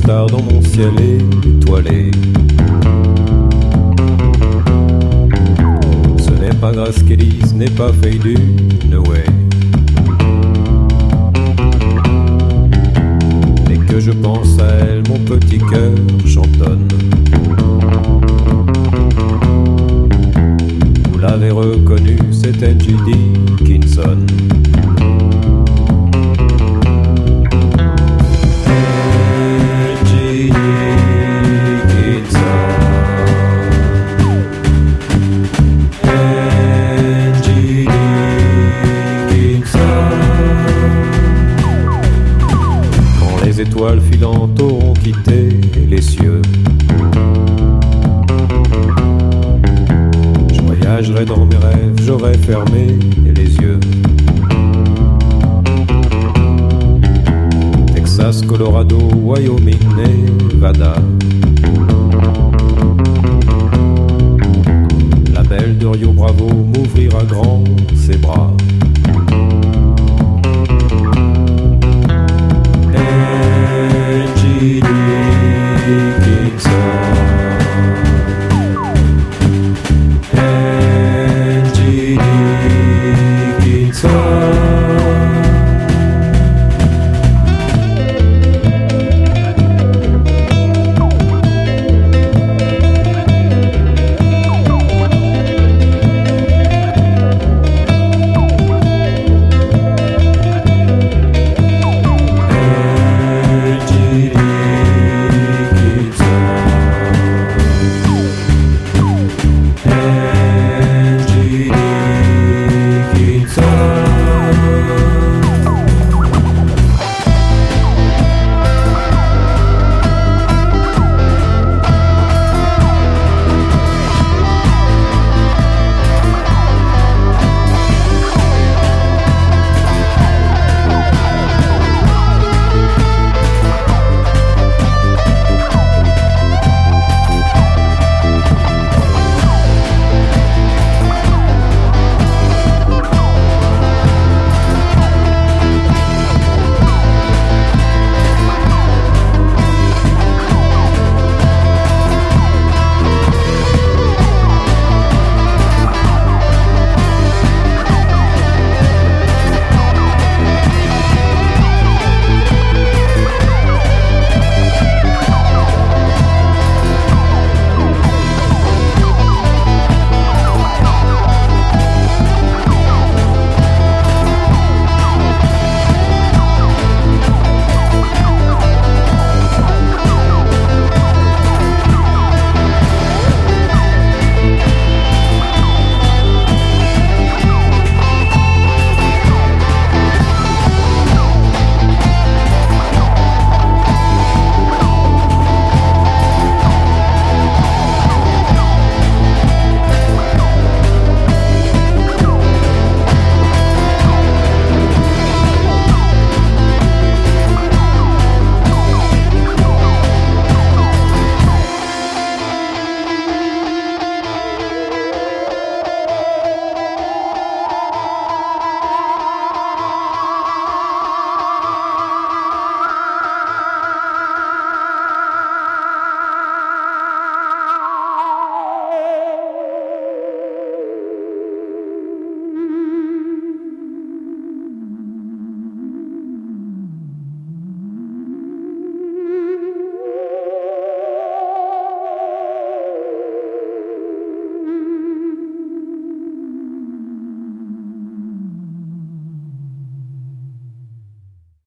star dans mon ciel étoilé. Ce n'est pas Grace Kelly, ce n'est pas Faye Dunaway, dès que je pense à elle, mon petit cœur chantonne. Vous l'avez reconnu, c'est Angie Dickinson. Angie Dickinson. Angie Dickinson. Quand les étoiles filantes auront quitté les cieux, je voyagerai dans mes rêves, j'aurai fermé les yeux. Texas, Colorado, Wyoming, Nevada. La belle de Rio Bravo m'ouvrira grand ses bras.